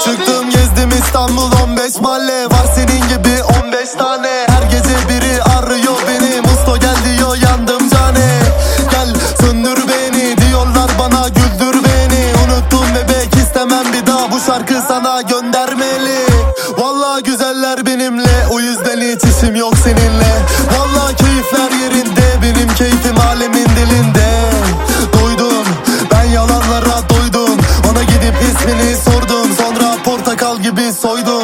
Çıktım gezdim İstanbul 15 mahalle. Var senin gibi 15 tane. Her gece biri arıyor beni. Musto gel diyor, yandım cane. Gel söndür beni diyorlar bana, güldür beni. Unuttum bebek, istemem bir daha, bu şarkı sana göndermeli. Vallahi güzeller benimle, o yüzden hiç işim yok seninle. Vallahi keyifler yerinde, benim keyfim alemin dilinde. Doydum ben yalanlara, doydum. Ona gidip ismini sordum, sonra portakal gibi soydum.